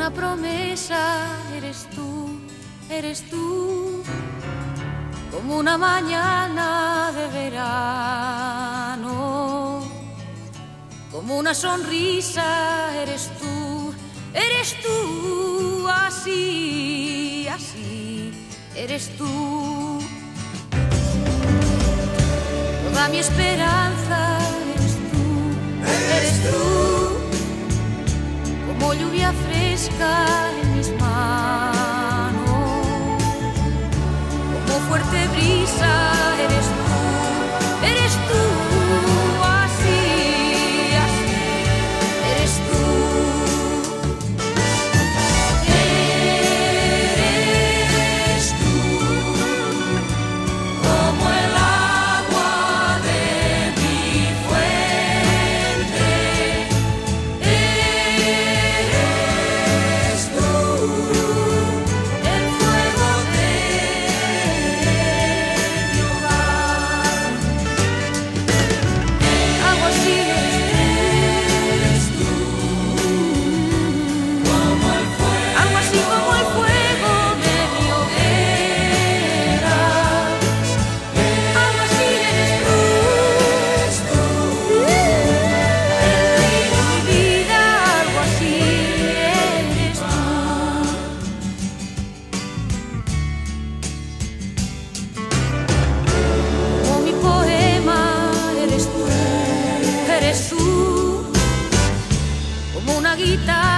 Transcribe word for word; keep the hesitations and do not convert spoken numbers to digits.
una promesa, eres tú, eres tú, como una mañana de verano, como una sonrisa, eres tú, eres tú, así, así, eres tú. Toda mi esperanza, eres tú, eres tú, como lluvia fresca en mis manos, como fuerte brisa, eres tú, eres tú, así, así, eres tú. Eres tú, como el agua de mi fuente. Eres tú, el fuego de mi hogar. Agua así eres tú, como el fuego, algo así como el fuego de mi hoguera. Algo así eres tú, el río de mi vida, algo así eres tú. Como mi poema, eres tú, eres tú, como una guitarra.